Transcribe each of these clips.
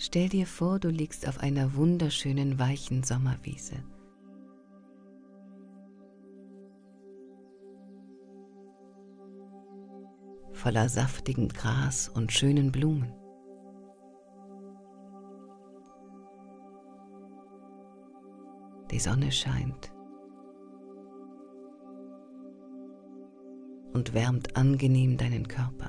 Stell dir vor, du liegst auf einer wunderschönen, weichen Sommerwiese. Voller saftigen Gras und schönen Blumen. Die Sonne scheint und wärmt angenehm deinen Körper.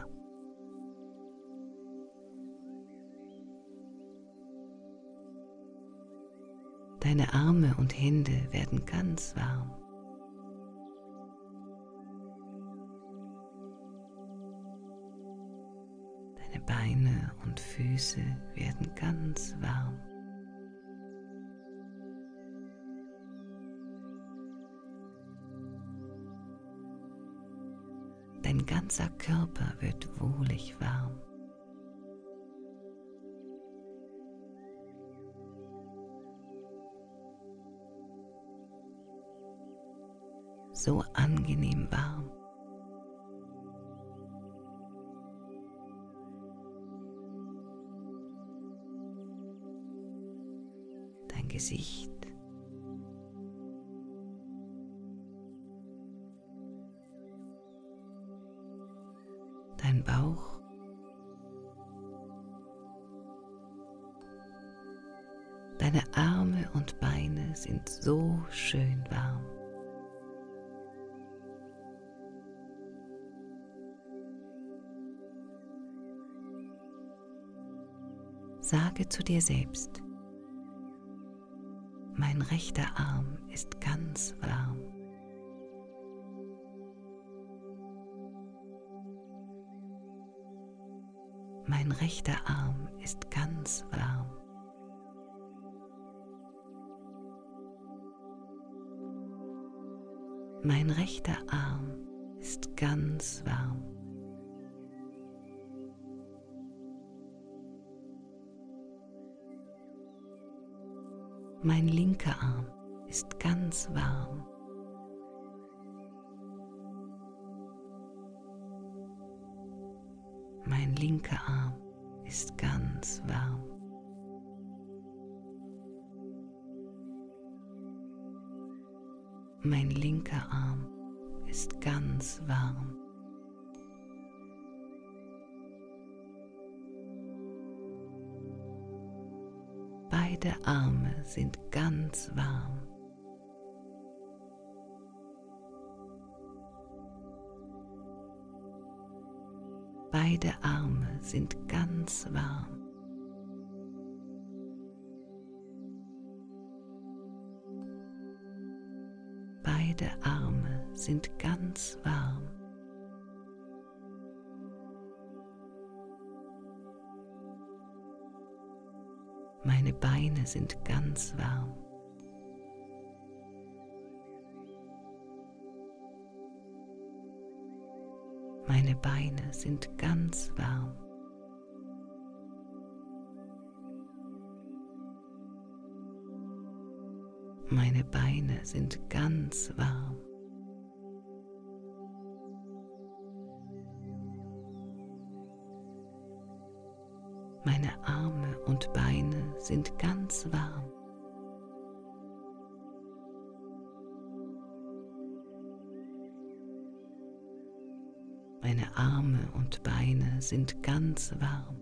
Deine Arme und Hände werden ganz warm. Deine Beine und Füße werden ganz warm. Dein ganzer Körper wird wohlig warm. So angenehm warm. Dein Gesicht, dein Bauch, deine Arme und Beine sind so schön warm. Sage zu dir selbst: Mein rechter Arm ist ganz warm. Mein rechter Arm ist ganz warm. Mein rechter Arm ist ganz warm. Mein linker Arm ist ganz warm. Mein linker Arm ist ganz warm. Mein linker Arm ist ganz warm. Beide Arme sind ganz warm. Beide Arme sind ganz warm. Beide Arme sind ganz warm. Meine Beine sind ganz warm. Meine Beine sind ganz warm. Meine Beine sind ganz warm. Meine Arme und Beine sind ganz warm. Meine Arme und Beine sind ganz warm.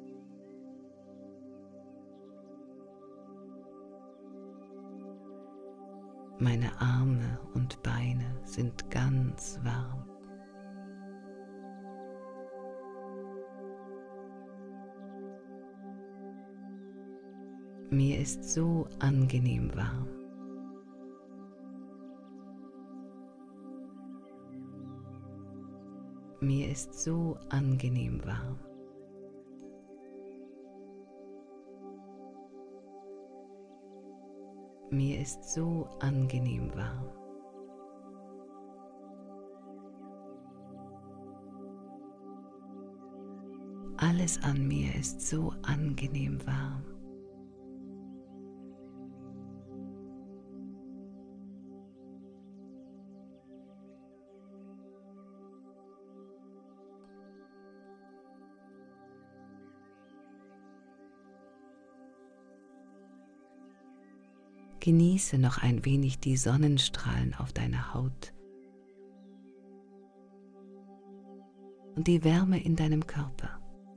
Meine Arme und Beine sind ganz warm. Mir ist so angenehm warm. Mir ist so angenehm warm. Mir ist so angenehm warm. Alles an mir ist so angenehm warm. Genieße noch ein wenig die Sonnenstrahlen auf deiner Haut und die Wärme in deinem Körper.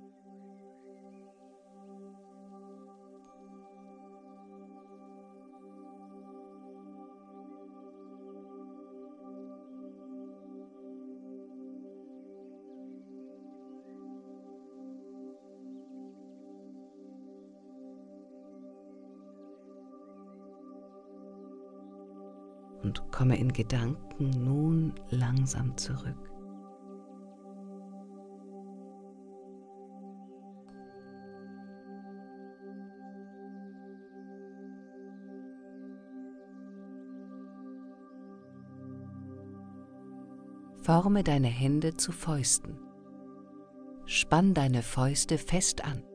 Und komme in Gedanken nun langsam zurück. Forme deine Hände zu Fäusten. Spann deine Fäuste fest an.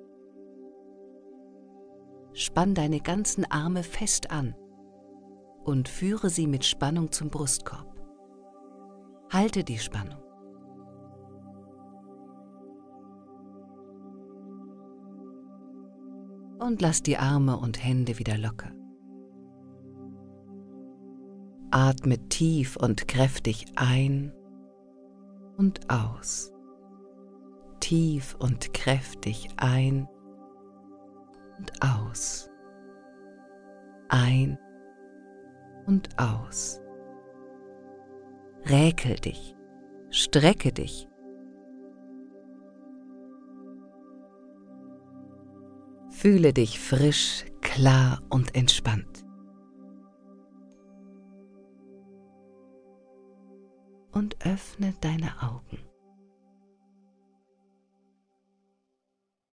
Spann deine ganzen Arme fest an und führe sie mit Spannung zum Brustkorb. Halte die Spannung. Und lass die Arme und Hände wieder locker. Atme tief und kräftig ein und aus. Tief und kräftig ein und aus. Ein und aus. Räkel dich, strecke dich. Fühle dich frisch, klar und entspannt. Und öffne deine Augen.